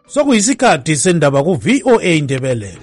Sokuyisikhathi sendaba ku VOA Indebele.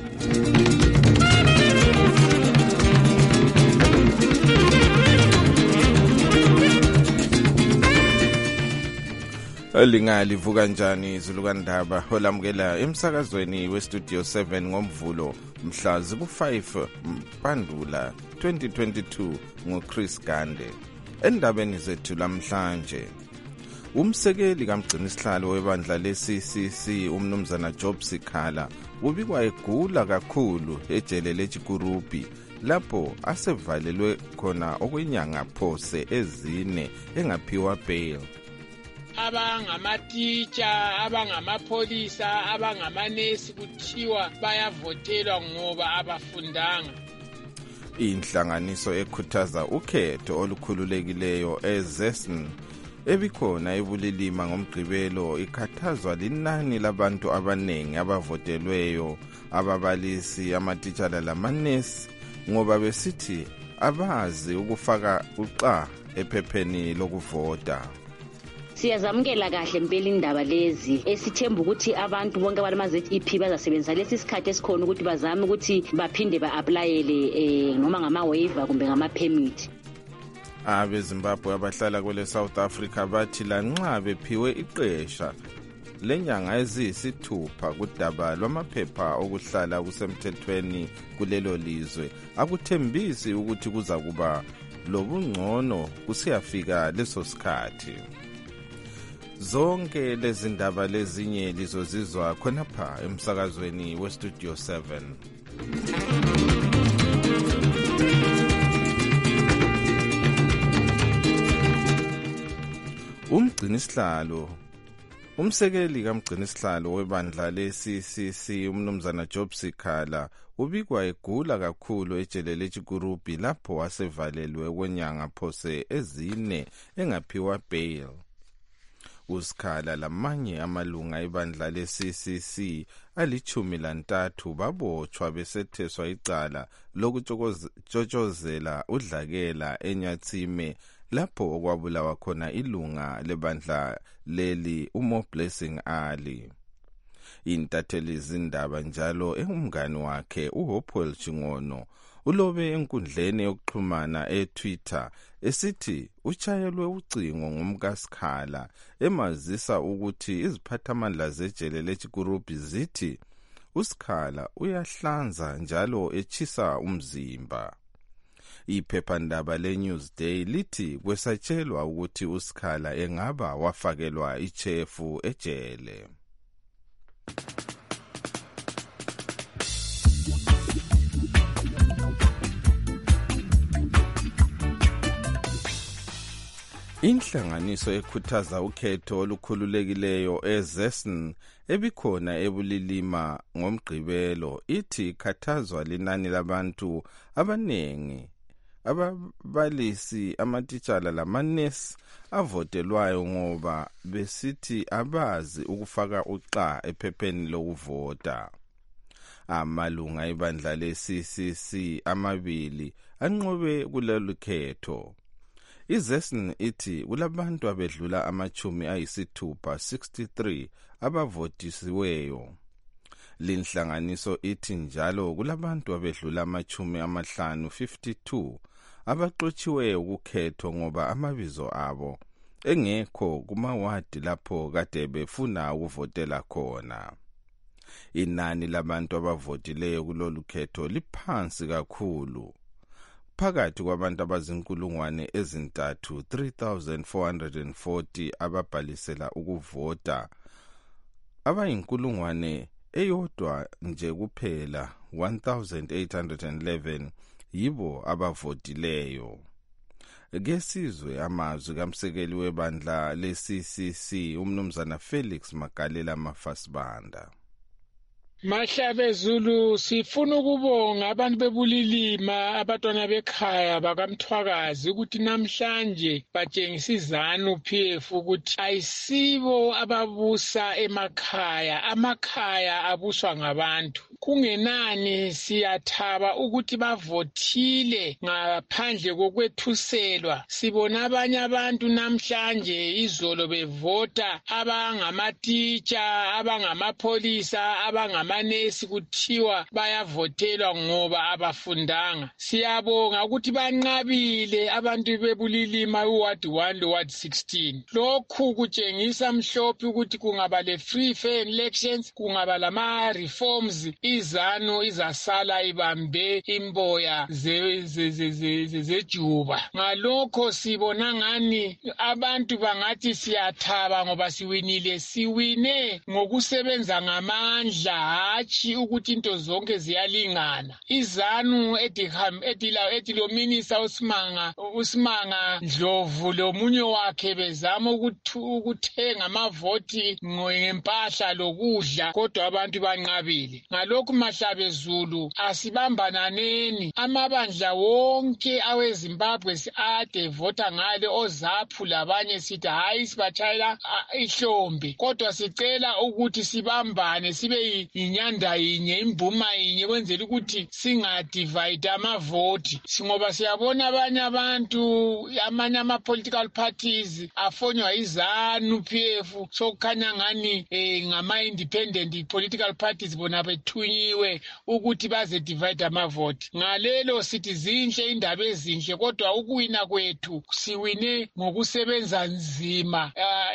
Lingalivuka kanjani izulukandaba olamukela emsakazweni westudio 7 ngomvulo mhla ziku5 Mpandula 2022 ngoChris Gande. Endabeni zethu lamhlanje, umsekeli kamgcinisihlalo webandla leCCC umnumzana Job Sikhala ubikwa egula kakhulu ejele leChikurupi lapho asevalelwe khona okwenyanga phose ezine engaphiwa bail. Abangamatitsha, abangamapholisa, abangamanesi kuthiwa bayavotelwa ngoba abafundanga. Inhlanganiso ekhuthaza ukhetho olukhululekileyo eZesn ebikhona ebulilima ngomgqibelo ikhathazwa linani labantu abanengi abavotelweyo, ababalisi, amatitshala lamanesi ngoba besithi abazi ukufaka uqa ephepheni lokuvota. Siyazamukela kahle impela indaba lezi esithemba ukuthi abantu bonke abalama-ZEP bazasebenzisa lesi sikhathi esikhona ukuthi bazame ukuthi baphinde ba-aplayele noma ngama-waiver kumbe ngama-permit. AbeZimbabwe abahlala kwele South Africa bathi lanxa bephiwe iqesha lenyanga eziyisithupha kudaba lwamaphepha okuhlala kusemthethweni kulelo lizwe, akuthembisi ukuthi kuza kuba lobungcono kusiyafika leso sikhathi. Zonke lezi ndaba lezinye lizozizwa khonapha emsakazweni westudio 7. Umsekeli kamgcinisihlalo webandla leCCC umnumzana Job Sikhala ubikwa egula kakhulu ejele leChikurupi lapho wasevalelwe kwenyanga phose ezine engaphiwa bail. Usikhala lamanye amalunga ebandla leCCC ali-13 babotshwa besetheswa icala lokutshotshozela udlakela eNyathime lapho okwabulawa khona ilunga lebandla leli uMo Blessing Ali. Intatheli zindaba njalo umngani wakhe uHopewell Chingono ulobe enkundleni yokuxhumana eTwitter esithi utshayelwe ucingo ngomkaSikhala emazisa ukuthi iziphathamandla zejele leChikurupi zithi uSikhala uyahlanza njalo echisa umzimba. Iphephandaba leNewsday lithi kwesatshelwa ukuthi uSikhala engaba wafakelwa ichefu ejele. Inhlanganiso ekhuthaza ukhetho olukhululekileyo eZesn ebikhona ebulilima ngomgqibelo ithi khathazwa linani labantu abanengi, ababalisi, amatitshala lamanesi avotelwayo ngoba besithi abazi ukufaka uqa ephepheni lokuvota. Amalunga ebandla leCCC amabili anqobe kulolu khetho. iZesn ithi kulabantu abedlula ama-63 abavotisiweyo. Linhlanganiso ithi njalo kulabantu abedlula ama-52 abaxotshiweyo ukukhetho ngoba amabizo abo engekho kumawadi lapho kade befuna ukuvotela khona. Inani labantu abavotileyo kulolu khetho liphansi kakhulu. Phakathi kwabantu abazinkulungwane ezintathu 3,440 ababhalisela ukuvota, abayinkulungwane eyodwa nje kuphela 1,811 yibo abavotileyo. Kesizwe amazwi kamsekeli webandla leCCC umnumzana Felix Magalela Mafasibanda. Mahlabe Zulu, sifuna ukubonga abantu bebulilima, abantwana bekhaya bakamthwakazi ukuthi namhlanje batshengisa izanu PF ukuthi ayisibo ababusa emakhaya, amakhaya abuswa ngabantu. kungenani siyathaba ukuthi bavothile ngaphandle kokwethuselwa. Sibona abanye abantu namhlanje izolo bevota abangamatitsha, abangamapholisa, abangamanesi kuthiwa bayavotelwa ngoba abafundanga. Siyabonga ukuthi banqabile abantu bebulilima uward 1 loward 16. Lokhu kutshengisa mhlophe ukuthi kungaba le-free fair elections, kungaba lama-reforms, izanu izasala ibambe imboya zejuba. Ngalokho sibona ngani abantu bangathi siyathaba ngoba siwinile. Siwine ngokusebenza ngamandla, hatshi ukuthi into zonke ziyalingana. Izanu etilo minisa uSimanga Ndlovu lomunye wakhe bezama ukuthenga amavoti ngempahla lokudla, kodwa abantu banqabile. Ngalokhu Mahlabezulu, asibambananeni. Amabandla wonke aweZimbabwe ade vota ngale, oZAPU labanye sithi hayi sibatshayela ihlombe, kodwa sicela ukuthi sibambane sibe yinyanda yinye, imbuma yinye, kwenzela ukuthi singadivide amavoti, ngoba siyabona abanye abantu, amanye ama-political parties afonywa izanu PF, sokukhanya ngani ngama-independent political parties bona bethunyiwe ukuthi baze divide amavoti. Ngalelo sithi zinhle indaba ezinhle, kodwa ukuwina kwethu siwine ngokusebenza nzima.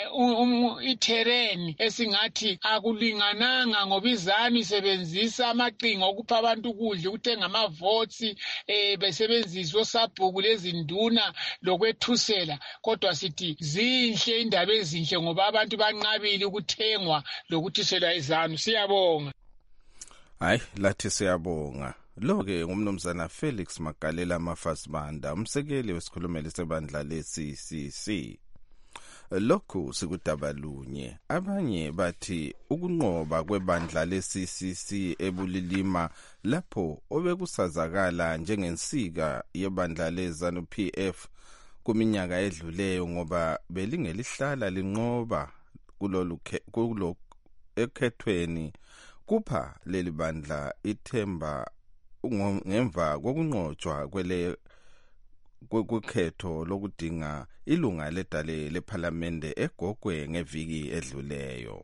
Iterrain esingathi akulingananga ngoba izanu isebenzisa amaqinga okupha abantu ukudla, ukuthenga amavoti, besebenzisa osabhuku lezinduna lokwethusela, kodwa sithi zinhle indaba ezinhle ngoba abantu banqabile ukuthengwa lokuthuselwa izanu. Siyabonga. Hayi, lathi siyabonga. Lo-ke ngumnumzana Felix Magalela Mafasibanda, umsekeli wesikhulumeli sebandla le-CCC. Lokhu sikudaba lunye. Abanye bathi ukunqoba kwebandla le-CCC ebulilima lapho obekusazakala njengensika yebandla le-ZANU PF kuminyaka edluleyo ngoba belingelihlala linqoba kulo ekhethweni, kupha leli bandla ithemba ngemva kokunqotshwa kwekhetho lokudinga ilunga ledale lephalamende eGogwe ngeviki edluleyo.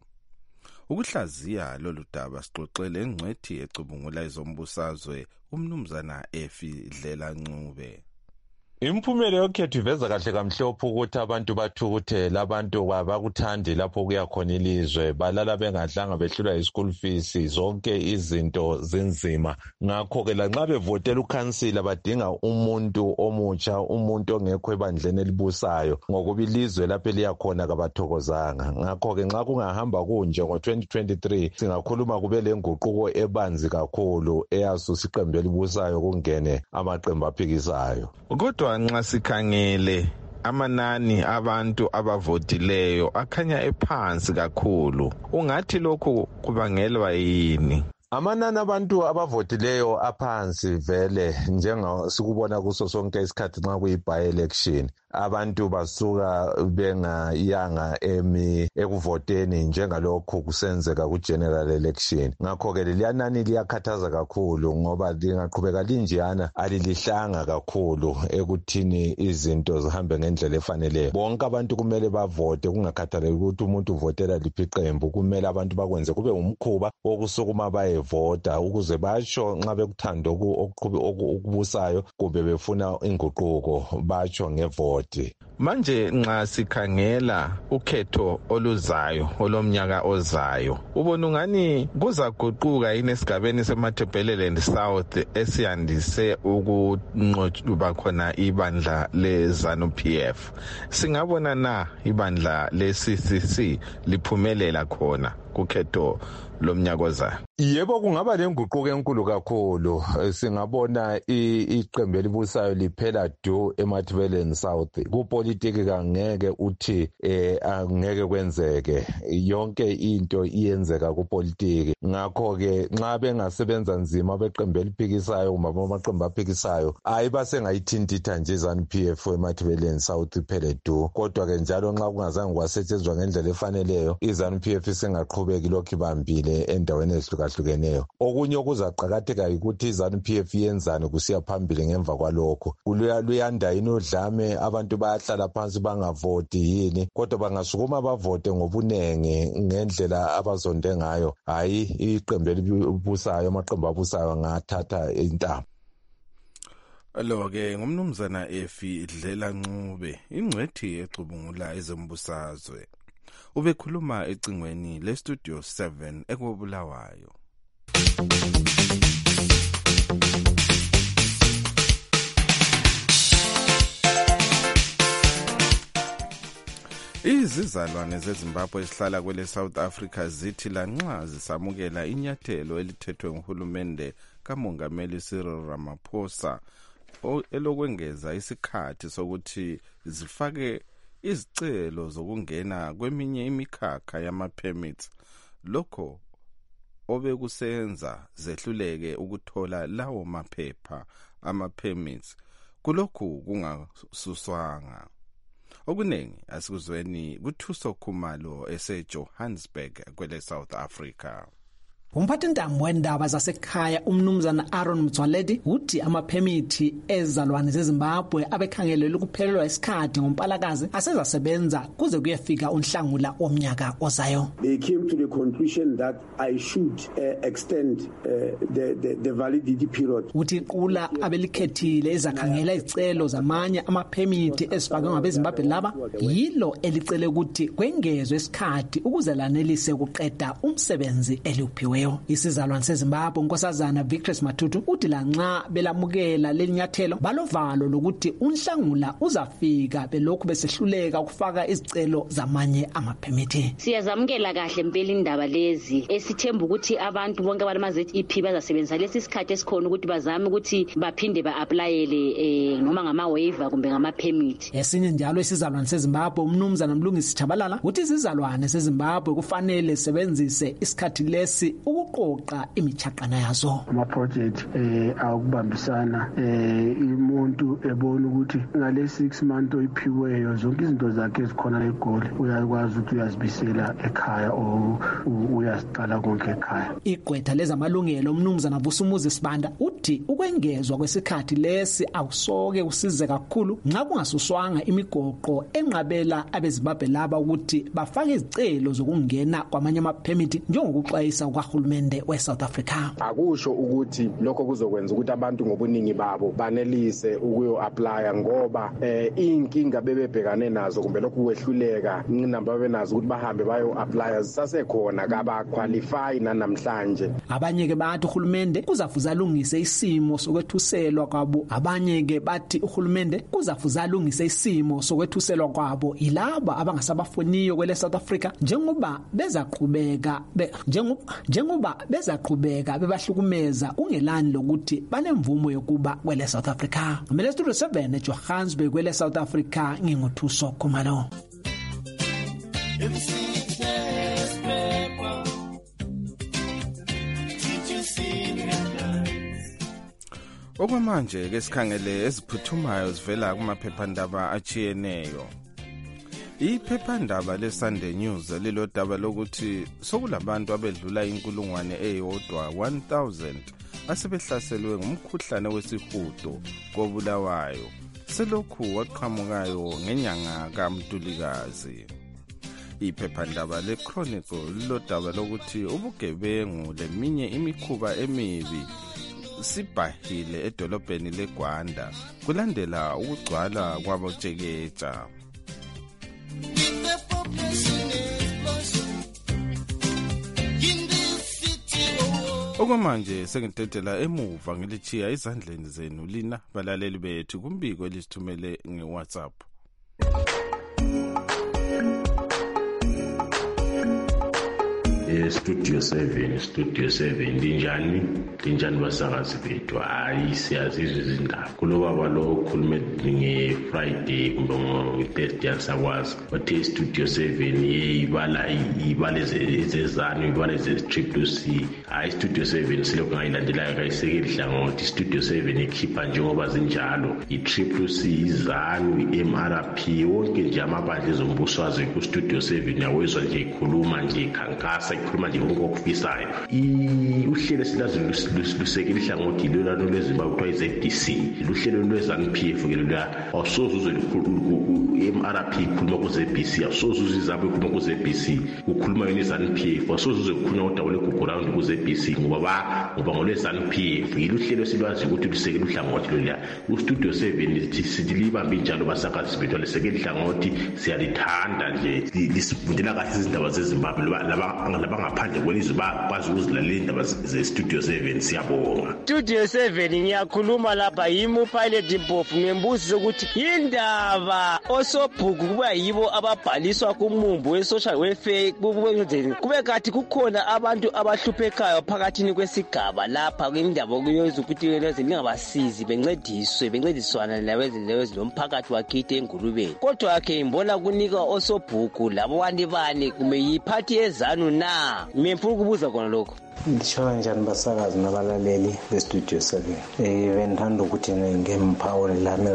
Ukuhlaziya lolu daba sixoxele engcwethi ecubungula izombusazwe umnumzana Efi Dlela Ncube. Impumela yokhetho iveza kahle kamhlophe ukuthi abantu bathukuthela, abantu bakuthandi lapho kuya khona ilizwe, balala bengadlanga behlulwa yi-school fees, zonke izinto zinzima. Ngakho-ke lanxa bevotela ukhansila badinga umuntu omutsha, umuntu ongekho ebandleni elibusayo, ngokuba ilizwe lapho eliyakhona kabathokozanga. Ngakho-ke nxa kungahamba kunje ngo-2023 singakhuluma kube lenguquko ebanzi kakhulu eyasusa iqembu elibusayo kungene amaqembu aphikisayo. Kodwa nxa sikhangele amanani abantu abavotileyo akhanya ephansi kakhulu, ungathi lokhu kubangelwa yini? Amanani abantu abavotileyo aphansi vele njengasikubona kuso sonke isikhathi nxa kuyi-by-election. Abantu basuka bengayanga ekuvoteni njengalokho kusenzeka ku-general election. Ngakho-ke leliyanani liyakhathaza kakhulu ngoba lingaqhubeka linjeyana alilihlanga kakhulu ekuthini izinto zihambe ngendlela efaneleyo. Bonke abantu kumele bavote, kungakhathaleki ukuthi umuntu uvotela liphi iqembu. Kumele abantu bakwenze kube umkhuba wokusukuma bayevota ukuze batsho nxa bekuthanda okubusayo kumbe befuna inguquko batsho ngevoti. Manje nxa sikhangela ukhetho oluzayo olomnyaka ozayo, ubona ungani kuzaguquka yini esigabeni seMatabeleland South esiyandise ukunqoba khona ibandla le-ZANU PF? Singabona na ibandla le-CCC liphumelela khona kukhetho lomnyaka ozayo? Yebo, kungaba lenguquko enkulu kakhulu. Singabona iqembu elibusayo liphela du eMatabeleland South. ngepolitiki kangeke uthi angeke kwenzeke. Yonke into iyenzeka kupolitiki. Ngakho ke nxa bengasebenza nzima beqembu eliphikisayo kumbe amaqembu aphikisayo ayibasengayithintitha nje ZANU-PF eMathibeleni South Pheledu. Kodwa ke njalo nxa kungazange kwasetshenziswa ngendlela efaneleyo iZANU-PF isengaqhubeki lokhu ibambile endaweni ezihlukahlukeneyo. Okunye okuzaqakatheka ukuthi iZANU-PF yenzani kusiya phambili ngemva kwalokho. Luyanda yini udlame, abantu bayahlala phansi bangavoti yini, kodwa bangasukuma bavote ngobunenge ngendlela abazonde ngayo, hayi iqembu elibusayo amaqembu abusayo angathatha intamo. Lo-ke ngumnumzana Efi Dlela Ncube, ingcwethi exubungula ezembusazwe. Ubekhuluma ecingweni leStudio 7 eKobulawayo. Izizalwane zeZimbabwe esihlala kwele South Africa zithi lanxa zisamukela inyathelo elithethwe nguhulumende kaMongameli Cyril Ramaphosa elokwengeza isikhathi sokuthi zifake izicelo zokungena kweminye imikhakha yama-permits, lokho obekusenza zehluleke ukuthola lawo maphepha ama-permits, kulokhu kungasuswanga. Okuningi asikuzweni kuThuso Khumalo eseJohannesburg kwele South Africa. Umphathintambo wendaba zasekhaya umnumzana Aaron Mtswaledi uthi amaphemithi ezalwane zeZimbabwe abekhangelelwe ukuphelelwa isikhathi ngoMpalakazi asezasebenza kuze kuyefika uNhlangula omnyaka ozayo. They came to the conclusion that I should extend the validity period. Uthi qula abelikhethile ezakhangela izicelo zamanye amaphemithi ezifakwe ngabeZimbabwe laba yilo elicele ukuthi kwengezwe isikhathi ukuze lanelise ukuqeda umsebenzi eliuphiwe. Isizalwane seZimbabwe unkosazana Victory Matutu uthi lanxa belamukela lelinyathelo balovalo lokuthi uNhlangula uzafika belokhu besehluleka ukufaka izicelo zamanye amaphemithi. Siyazamukela kahle impela indaba lezi esithemba ukuthi abantu bonke abama-ZEP bazasebenzisa lesi sikhathi esikhona ukuthi bazame ukuthi baphinde ba-aplayele noma ngama-waiver kumbe ngama-permit. Esinye njalo isizalwane seZimbabwe umnumzana Mlungisi Chabalala uthi izizalwane seZimbabwe kufanele sebenzise isikhathi lesi ukuqoqa imichaqana yazo. Ama-project akubambisana umuntu ebona ukuthi ngale 6 months oyiphiweyo zonke izinto zakhe ezikhona eGoli uyakwazi ukuthi uyazibisela ekhaya uyasiqala konke ekhaya. Igqwetha lezamalungelo umnumzana Vusumuzi Sibanda uthi ukwengezwa kwesikhathi lesi akusoke usize kakhulu nxa kungasuswanga imigoqo enqabela abeZimbabwe laba ukuthi bafake izicelo zokungena kwamanye amaphemithi njengokuxwayisa ukahulumende weSouth Africa. Akusho ukuthi lokho kuzokwenza ukuthi abantu ngobuningi babo banelise ukuyo-applya ngoba inkinga bebebhekane nazo kumbe lokhu kwehluleka inamba benazo ukuthi bahambe bayo-applya zisasekhona kabaqualify nanamhlanje. Abanye ke bathi uhulumende kuzafuza alungise isimo sokwethuselwa kwabo. Abanye ke bathi uhulumende kuzafuza alungise isimo sokwethuselwa kwabo ilaba abangasabafuniyo kwele South Africa njengoba bezaqhubeka bebahlukumeza kungelani lokuthi banemvumo yokuba kwele South Africa. Ngimele Studio 7 eJohannesburg kwele South Africa nginguthuso Khumalo. Okwamanje ke sikhangele eziphuthumayo zivela kumaphephandaba achiyeneyo. Iphephandaba leSunday News lilodaba lokuthi sokulabantu abedlula inkulungwane eyodwa 1000 asebehlaselwe ngumkhuhlane wesihudo koBulawayo selokhu waqhamukayo ngenyanga kaMtulikazi. Iphephandaba leChronicle lilodaba lokuthi ubugebengu leminye imikhuba emibi sibhahile edolobheni leGwanda kulandela ukugcwala kwabotshekeja. Okwamanje sengidedela emuva ngilichiya izandleni zenu lina balaleli bethu kumbiko elisithumele ngeWhatsApp. Studio 7 linjani basakazi bethu. Hayi siyazizwa izindaba kulo baba lo ukhulume nge-Friday kumbe ngo-Thursday akusakwazi bathe Studio 7 ibala ezezanu ibala eze-CCC. Hayi Studio 7 silokhu ngayilandelayo kayisekeli hlangothi. Studio 7 ikhipha njengoba zinjalo i-CCC, izanu, i-MRP, wonke nje amabandla ezombusazwe ku-Studio 7 yawezwa nje ikhuluma nje ikhankasa ikhuluma nje konke okufisayo. Uhlelo silazi lusekeli hlangothi lolano lweZimbabwe kuthiwa i-ZDC, luhlelo lwe-ZANU-PF ke lula awusoze uzwe i-MRP ikhuluma ku-ZBC, awusoze uzwe iZANU ikhuluma ku-ZBC, kukhuluma yona i-ZANU-PF, awusoze uzwe kukhulunywa udawule gugurawundi ku-ZBC ngoba ngole-ZANU-PF. Iluhlelo silwazi ukuthi lusekeli uhlangothi loluya. Ku-Studio 7 sithi libambe njalo basakazi bethu lesekeli hlangothi siyalithanda nje lisifundela kahle izindaba zeZimbabwe labangaphandle kwelizwe bakwazi ukuzilalela indaba ze-Studio 7. Siyabonga Studio 7. Ngiyakhuluma lapha yimi uPilot Mpofu ngembuzo ukuthi indaba osobhuku kuba yibo ababhaliswa kumumbu we-social welfare kube kathi kukhona abantu abahluphekayo phakathini kwesigaba lapha kwindaba kuyoza ukuthi lingabasizi bencediswana lomphakathi wakithi eNgulubeni. Kodwa ke imbona kunika osobhuku labo bani kume yiphathi yezanu na. Ngifuna ukubuza khona lokho. Ndisho njani basakazi nabalaleli be-Studio 7? Bendithanda ukuthi ngemphawule lami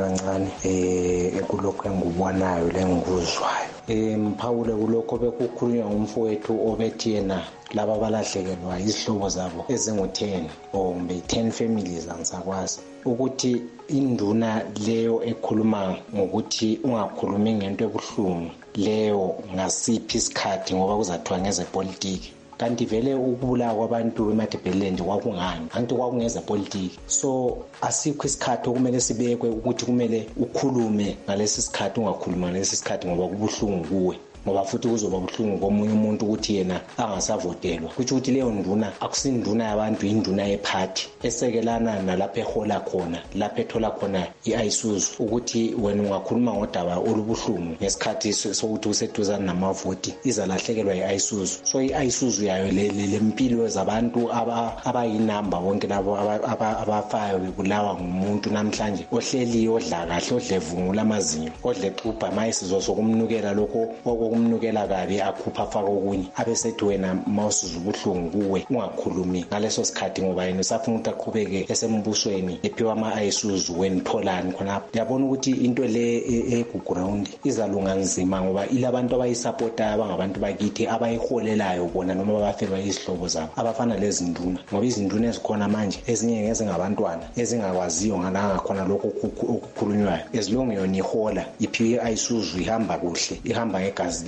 kancane kulokho engikubonayo lengikuzwayo. Mphawule kulokho bekukhulunywa ngumfowethu obethi yena laba balahlekelwa izihlobo zabo ezingu-10 or 10 families angisakwazi ukuthi induna leyo ekhuluma ngokuthi ungakhulumi ngento ebuhlungu leyo ngasiphi isikhathi ngoba kuzathiwa ngezepolitiki. Kanti vele ukubulawa kwabantu eMadebeleland kwakungani? Anti kwakungeze politiki. So asikho isikhathi okumele sibekwe ukuthi kumele ukhulume ngalesi sikhathi ungakhuluma ngalesi sikhathi ngoba kubuhlungu kuwe. Ngoba futhi kuzoba buhlungu komunye umuntu ukuthi yena angasavotelwa. Kuthi ukuthi leyo nduna akusinduna yabantu, induna yephathi esekelana nalapha ehola khona, lapha ethola khona iAyisuzu ukuthi wena ungakhuluma ngodaba olubuhlungu ngesikhathi sokuthi useduzana namavoti izalahlekelwa iAyisuzu. So iAyisuzu yayo lempilo zabantu abayinamba bonke labo abafayo bebulawa ngumuntu namhlanje ohleliyo odla kahle odlevungula amazinyo odlexubha mayisizo sokumnukela lokho kumnukela kabi akhupha afaka okunye abesethi wena mawusiza ubuhlungu kuwe ungakhulumi ngaleso sikhathi ngoba yena usafuna ukuthi aqhubeke esembusweni ephiwa ama-Ayisuzu wenitholani khonapho. Yabona ukuthi into le egugurawundi izalunga nzima ngoba ilabantu abayisapota abangabantu bakithi abayiholelayo bona noma bafelwa izihlobo zabo abafana lezi nduna ngoba izinduna ezikhona manje ezinye ngezingabantwana ezingakwaziyo ngakhona lokho okukhulunywayo ezilonge yona ihola iphiwe i-Ayisuzu ihamba kuhle ihamba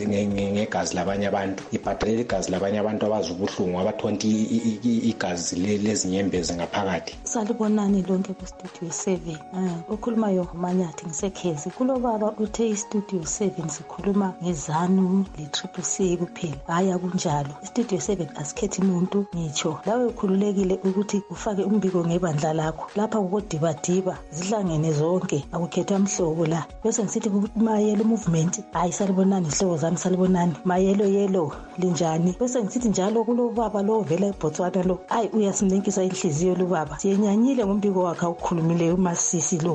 ngegazi labanye abantu ibhadalele igazi labanye abantu abazi ubuhlungu abathonta igazi lezinyembezi ngaphakathi. Salibonani lonke ku-Studio 7. Okhulumayo Manyathi ngisekhezi. Kulo baba uthe i-Studio 7 sikhuluma ngezanu le-CCC kuphela. Hayi akunjalo. I-Studio 7 asikhethi umuntu ngitsho. Lawe ukhululekile ukuthi ufake umbiko ngebandla lakho. Lapha kukodibadiba zihlangene zonke akukhetha mhlobo la. Bese ngisithi Mayelo movement. Hayi salibonani hlobo zami salibonani. Mayelo linjani? Bese ngisithi njalo kulo baba lo vela eBotswana lo. Hayi uyasinikisa inhliziyo lo baba. Siyenyanyile ngombiko wakhe ukhulumileyo uMasisi lo.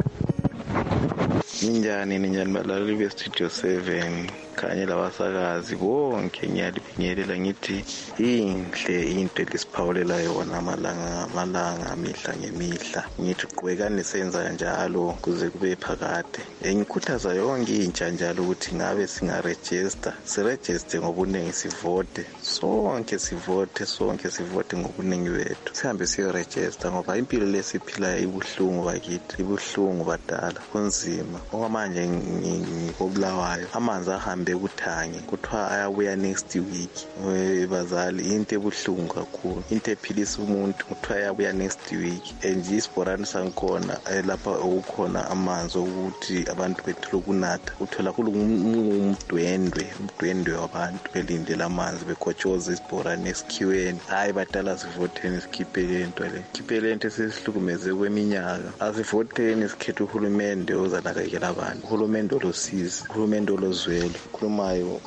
Ninjani balaleli be-Studio 7 kanye labasakazi bonke ngiyalibingelela ngithi inhle into elisiphawulela yona amalanga mihla ngemihla. Ngithi qhubekani senza njalo kuze kube phakade. Ngikhuthaza yonke intsha njalo ukuthi ngabe siregister ngobuningi sivote. Sonke sivote ngobuningi bethu. Sihambe siyoregister ngoba impilo lesiphilayo ibuhlungu bakithi, ibuhlungu badala, kunzima. Ngoba manje ngikobulawayo amanzi ahambe kuthange kuthiwa ayabuya next week. Bazali into ebuhlungu kakhulu, into ephilisa umuntu kuthiwa ayabuya next week. Nje isibhorani sankhona lapha okukhona amanzi ukuthi abantu bethule ukunatha uthola umdwene udwendwe wabantu belindele amanzi bekotshoza isibhorane esikhiweni. Hayi badala sivoteni sikhiphe lento le. Khipe lento esihlukumeze kweminyaka. Asivoteni sikhethe uhulumende ozanakekela abantu. Uhulumende olosizi, uhulumende olozwelo. Khulumayo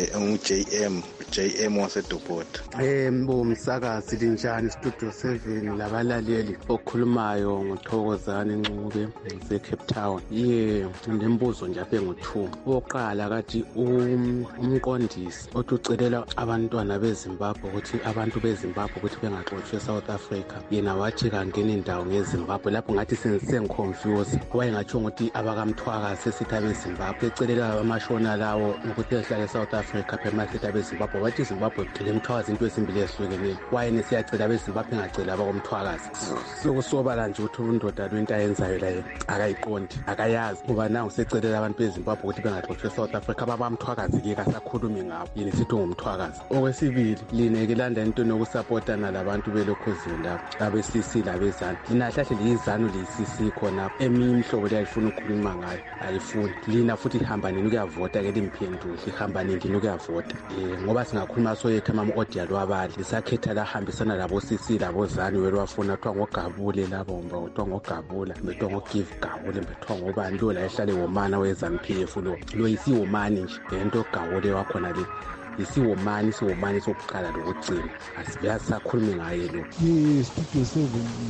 JM waseDobota. Umsakazi linjani Studio 7 labalaleli okhulumayo ngothokozana Ncube ngiseCape Town. Nembuzo nje aphe ngo2. Oqala kathi umqondisi othucelela abantwana beZimbabwe ukuthi abantu beZimbabwe ukuthi bengaxoshwe eSouth Africa. Yena wathi kangena indawo ngeZimbabwe lapho ngathi sengiconfuse. Wayengatsho ukuthi abakamthwaka sesithi abeZimbabwe ecelela amashona lawo ukuthi ehlala eSouth Africa phema sithi abeZimbabwe. Wathi Zimbabwe lemthwakazi into ezimbili ezihlukeneyo. Wayene siyacela abeZimbabwe engacela abakomthwakazi. Sokusobala nje ukuthi undoda lento ayenzayo la akayiqondi akayazi ngoba nawo secelela abantu beZimbabwe ukuthi bengaxoshwe eSouth Africa abamthwakazi ke kasakhulumi ngabo yini sithi ngumthwakazi. Okwesibili lineke landa into nokusupportana labantu belokhuzini lapho abesisi labezana lina hlahle liyizanu liyisisi khona eminye ihlobo liyifuna ukukhuluma ngayo ayifuni lina futhi ihamba nini ukuyavota ke limphendule ihamba nini ukuyavota ngoba singakhuluma soyethu ama-audio lwabali lisakhetha lahambisana labo sisi labozani welwafuna kuthiwa ngogabule labo mba kuthiwa ngogabula bethiwa ngogive gabule bethiwa ngobani lo la ehlale womana we-ZANU-PF lo yisiwomani nje lento gawule wakhona le isiwomani sokuqala lokugcina asibeyazi sakhulumi ngaye lo. Studio 7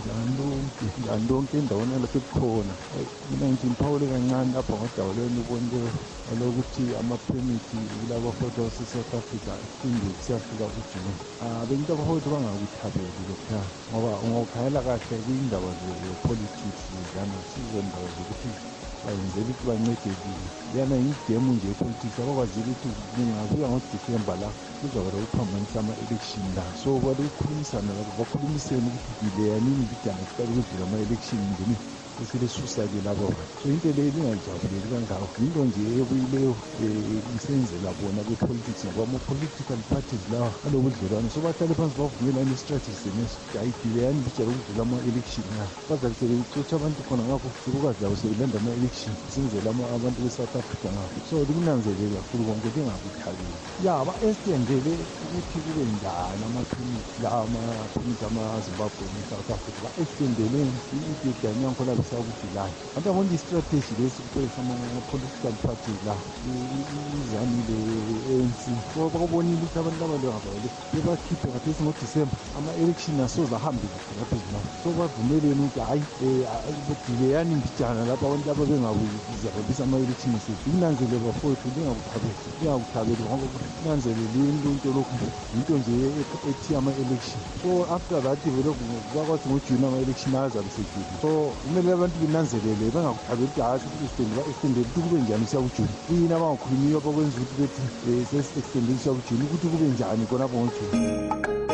njani lonke endaweni lapho ekhona mina ngiphawule kancane lapha ngodawuleni ubonke alokuthi ama-permit kulabo photo se-South Africa phinde siyafika kuJune. Bengithi abafowethu bangakuthabeli lokhu ngoba ungakhayela kahle kuyindaba ze-politics zana sizondawo zokuthi bayenzela ukuthi bancedekile yana yigemu nje epolitics abakwazile ukuthi kungabuya ngoDisemba la kuzawuba ukuphambanisa ama-election la so balikukhulumisana bakhulumiseni ukuthi dileyanini bijana siqale ukudlula ama-election ngeni esilesusa-ke labo so into leyo lingayijabuleli kangako into nje ebuyileyo isenzela bona kwe-politics ngoba ama-political parties lawa alobudlelwane so bahlale phansi bavumelane i-strategy seneso hayi dileyani bijala ukudlula ama-election la bazabe sebecotha abantu khona ngakho sebukwazi labo sebelanda ama-election senzela abantu be-South Africa ngakho so likunanzelele kakhulu konke lingakuthabeli ya ba-estendele ukuthi kube njani ama-permit la ama-permit ama-Zimbabwe ne-South Africa ba-estendele idedani yankho la sakudilayo abantu abona i-strategy lesikuqelisa ama-political parties la izani le-ANC so bakubonile ukuthi abantu abalengavale bebakhiphe ngaphesi ngoDisemba ama-election asoze ahambe kahle ngaphezulu lapho so bavumeleni ukuthi hhayi dileyani mbijana lapho abantu ababengazihambisa ama-election ikunanzele bafowethu lingakuthabeli ngoba kunanzelele into lokhu into nje ethi ama-election so after that vele bakwathi ngoJune ama-election azabe sedlule so kumele abantu binanzelele bengakuthabeli ukuthi hayi ba-extendele ukuthi kube njani siya kuJune kuyini abangakhulumiyo abakwenza ukuthi bethi sesi-extendele siya kuJune ukuthi kube njani khonapho ngoJune.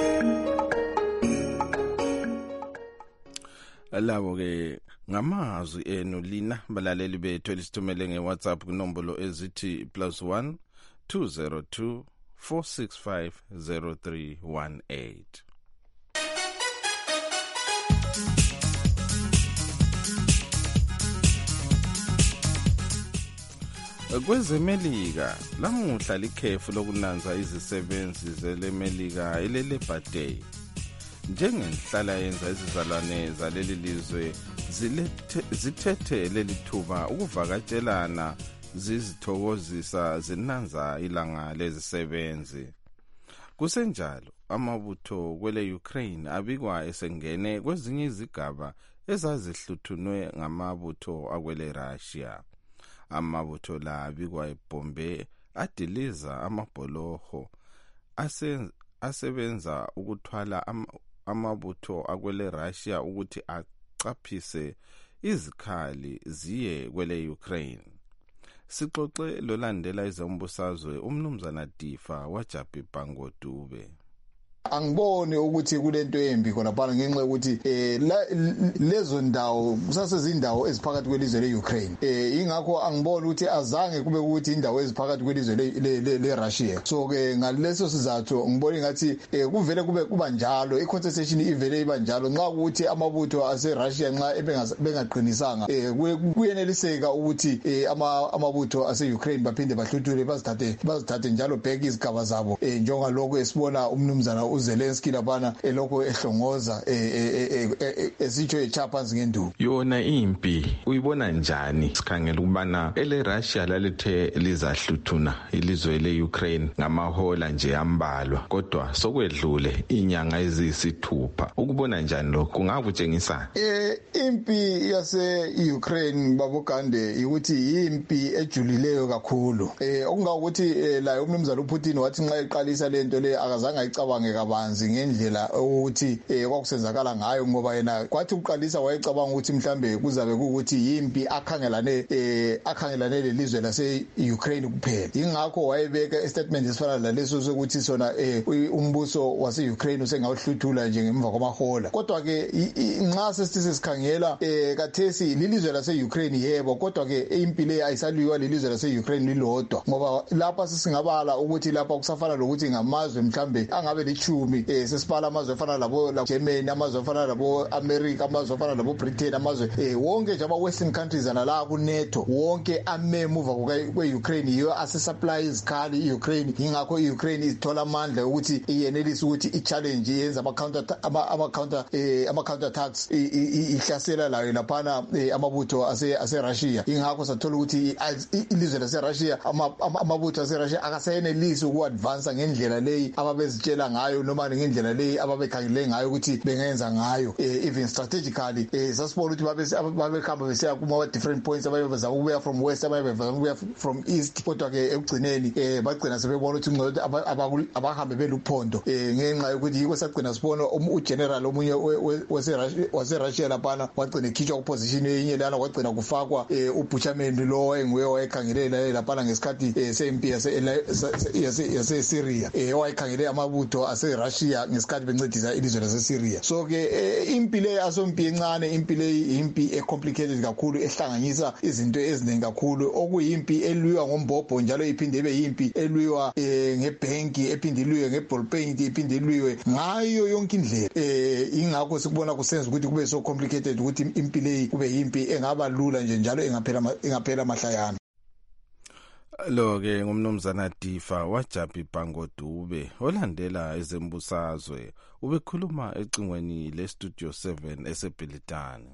Labo ke ngamazwi enu lina balaleli bethu elisithumele ngeWhatsApp kunombolo ezithi +1 202 465 0318. Kwezemelika lamuhla likhefu lokunanza izisebenzi zelemelika ele-Labor Day. Njengenhlala yenza izizalwane zaleli lizwe zithethe leli thuba ukuvakatshelana zizithokozisa zinanza ilanga lezisebenzi. Kusenjalo amabutho kwele Ukraine abikwa esengene kwezinye izigaba ezazihluthunwe ngamabutho akwele Russia. Amabutho la abikwa ebombe adiliza amabholoho asebenza ukuthwala amabutho akwele Russia ukuthi acaphise izikhali ziye kwele Ukraine. Sixoxe lolandela izombusazwe umnumzana Difa waJapi Bhangodube. angiboni ukuthi kulento embi khona phana ngenxa ukuthi lezo ndawo kusasezindawo eziphakathi kwelizwe leUkraine ingakho angiboni ukuthi azange kube ukuthi indawo eziphakathi kwelizwe leRussia. So ke ngaleso sizathu ngibona ngathi kuvele kube kuba njalo icontestation ivele iba njalo nxa ukuthi amabutho aseRussia nxa bengaqinisanga kuyeneliseka ukuthi amabutho aseUkraine baphinde bahluthule bazithathe njalo back izigaba zabo njengalokho esibona umnumzana uZelensky lapana elokho ehlongoza esitsho echaphansi ngenduku. Yona impi uyibona njani sikhangela ukubana eleRussia lalithe lizahluthuna ilizwe leUkraine ngamahola nje ambalwa kodwa sokwedlule inyanga eziyisithupha ukubona njani lokho kungakutshengisa impi yase-Ukraine babogande ukuthi impi ejulileyo kakhulu okungakuthi la umnumzana uPutin wathi nxa eqalisa lento le akazange ayicabange kabanzi ngendlela ukuthi kwakusenzakala ngayo ngoba yena kwathi uqalisa wayecabanga ukuthi mhlambe kuzabe ukuthi impi akhangelane lelizwe lase-Ukraine kuphela ingakho wayebeka istatement esifana laleso sokuthi sona umbuso wase-Ukraine usengawuhluthula nje ngemva kwamahola kodwa ke nxa sesikhangela kathesi lilizwe lase-Ukraine yebo kodwa ke impi le ayisaliwa lilizwe lase-Ukraine lilodwa ngoba lapha sesingabala ukuthi lapha kusafana lokuthi ngamazwe mhlambe angabe lichumi sesibala amazwe afana labo Germany amazwe afana labo America amazwe afana labo Britain amazwe wonke nje ama-Western countries la ku NATO wonke amemuva kwe-Ukraine yiyo ase-supply izikhali i-Ukraine ingakho i-Ukraine ithola amandla ukuthi iyenelise ukuthi i-challenge yenza ama-counter attacks ihlasela layo laphana amabutho ase-Russia ingakho sathola ukuthi ilizwe lase-Russia amabutho ase-Russia akasayenelisi uku-advance ngendlela leyi ababezitshela ngayo noma ngendlela leyi ababekhangele ngayo ukuthi bengenza ngayo even strategically sasibona ukuthi babehamba besiya kuma different points ababezama ukubuya from west ababezama ukubuya from east kodwa ke ekugcineni bagcina sebebona ukuthi ngcono abahambe beluphondo ngenxa yokuthi yiko sagcina sibona ugeneral omunye wase-Russia laphana wagcina ekhitshwa kuposition eyinye lana wagcina kufakwa uBuchanan lo enguye wayekhangelela laphana ngesikhathi sempi yase-Syria wayekhangele amabutho ase-Russia ngesikhathi bencedisa ilizwe lase-Syria. So ke impi le asompi encane impi le impi ecomplicated kakhulu ehlanganyisa izinto eziningi kakhulu okuyimpi elwiwa ngombhobho njalo iphinde ibe yimpi elwiwa ngebhenki ephinde ilwiwe ngeball paint iphinde ilwiwe ngayo yonke indlela ingakho sikubona kusenza ukuthi kube so complicated ukuthi impi le kube yimpi engaba lula nje njalo engaphela mahlayana. Lo ke ngumnumzana Difa waJabi Bhango Dube olandela ezembusazwe ubekhuluma ecingweni le Studio 7 eseBhilitane.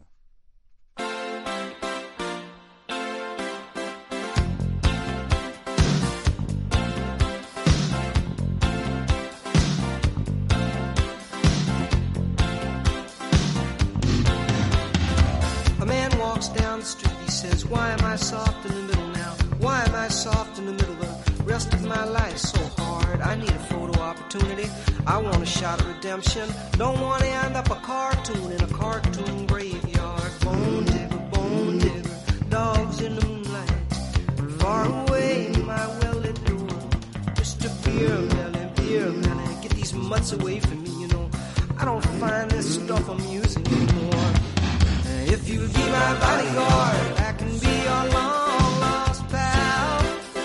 A man walks down the street, he says, why am I soft in the middle now? Why am I soft in the middle? The rest of my life's so hard. I need a photo opportunity. I want a shot at redemption. Don't want to end up a cartoon in a cartoon graveyard. Bone digger, dogs in the moonlight. Far away, my well-lit door. Mr. Beer Melly, get these mutts away from me, you know. I don't find this stuff amusing anymore. If you'll be my bodyguard, I can be your long-lost pal.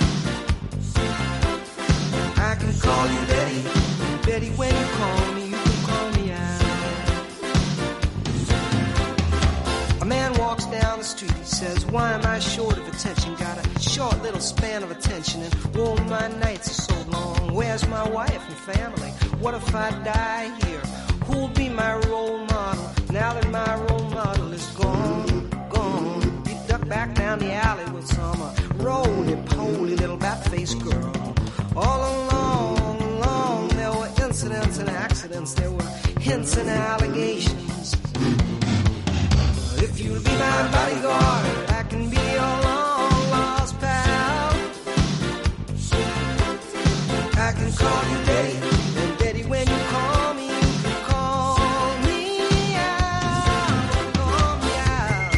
I can call you Betty. Betty, when you call me, you can call me out. A man walks down the street, he says, why am I short of attention? Got a short little span of attention, and oh, my nights are so long. Where's my wife and family? What if I die here? Who'll be my role model now that my role model is gone? You duck back down the alley with some roly-poly little bat-faced girl. All along, there were incidents and accidents, there were hints and allegations. If you'll be my bodyguard, I can be your long-lost pal. I can call you Betty, and Betty, when you call me, you can call me out, call me out.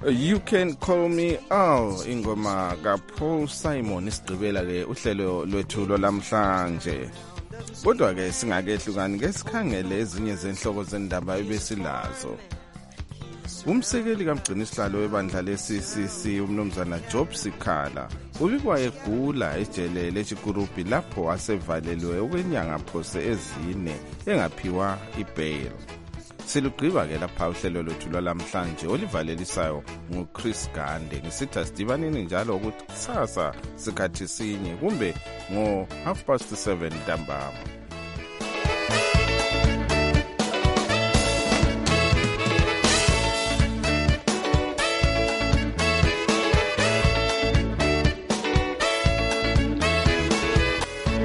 You Can Call Me Al, ingoma kaPaul Simon isigqibela ke uhlelo lwethu lamhlanje. Kodwa ke singakehlukani ngesikhangele ezinye zenhloko zendaba ebesilazo. Umsekeli kaMgcinisihlalo webandla leCCC umnumzana Job Sikhala ubikwa egula ejele leChikurupi lapho wasevalelwe okwenyanga phose ezine engaphiwa ibail. Silugqiba ke lapha uhlelo lwethu lwalamhlanje olivalelisayo nguChris Gande ngisitha sidibanini njalo ukuthi kusasa sikhathi sinye kumbe ngo 7:30 ntambama.